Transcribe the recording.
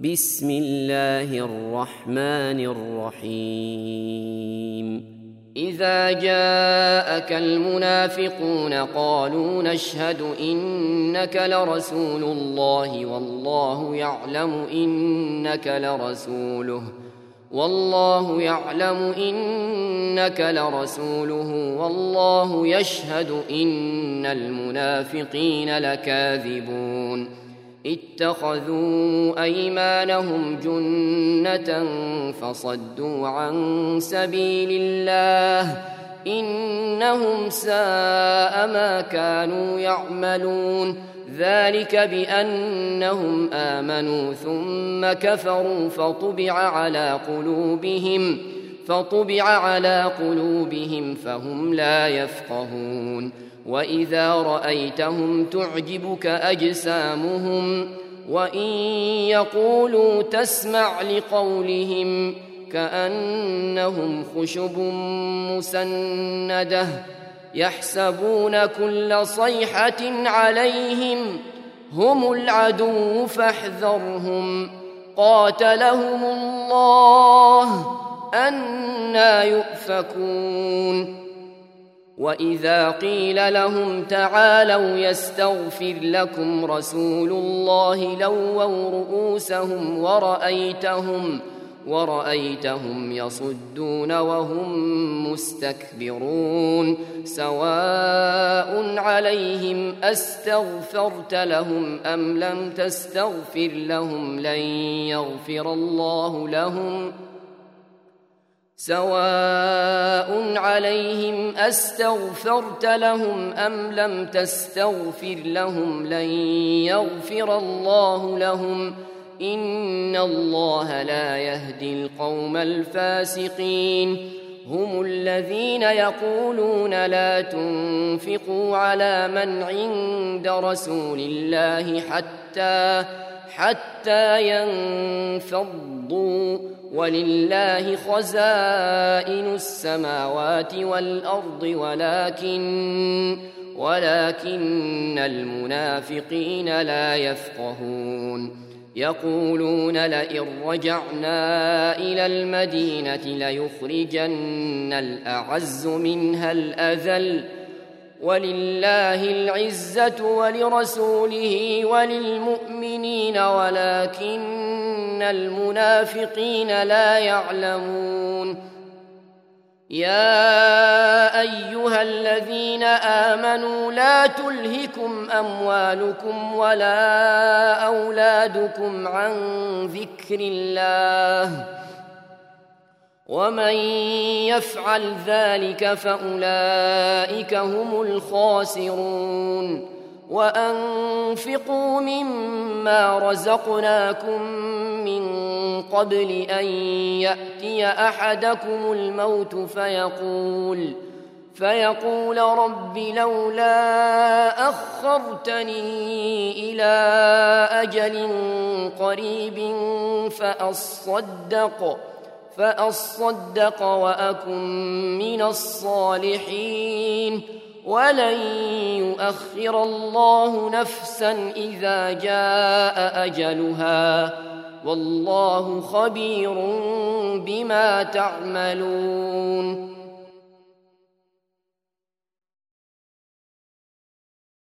بسم الله الرحمن الرحيم إذا جاءك المنافقون قالوا نشهد إنك لرسول الله والله يعلم إنك لرسوله والله يشهد إن المنافقين لكاذبون اتخذوا أيمانهم جنة فصدوا عن سبيل الله إنهم ساء ما كانوا يعملون ذلك بأنهم آمنوا ثم كفروا فطبع على قلوبهم فهم لا يفقهون وإذا رأيتهم تعجبك أجسامهم وإن يقولوا تسمع لقولهم كأنهم خشب مسندة يحسبون كل صيحة عليهم هم العدو فاحذرهم قاتلهم الله أنى يؤفكون وإذا قيل لهم تعالوا يستغفر لكم رسول الله لووا رؤوسهم ورأيتهم يصدون وهم مستكبرون سواء سواء عليهم أستغفرت لهم أم لم تستغفر لهم لن يغفر الله لهم إن الله لا يهدي القوم الفاسقين هم الذين يقولون لا تنفقوا على من عند رسول الله حتى ينفضوا ولله خزائن السماوات والأرض ولكن المنافقين لا يفقهون يقولون لئن رجعنا إلى المدينة ليخرجن الأعز منها الأذل ولله العزة ولرسوله وللمؤمنين ولكن المنافقين لا يعلمون يا أيها الذين آمنوا لا تلهكم أموالكم ولا أولادكم عن ذكر الله ومن يفعل ذلك فأولئك هم الخاسرون وأنفقوا مما رزقناكم من قبل أن يأتي أحدكم الموت فيقول رب لولا أخرتني إلى أجل قريب فأصدق وأكن من الصالحين ولن يؤخر الله نفسا إذا جاء أجلها والله خبير بما تعملون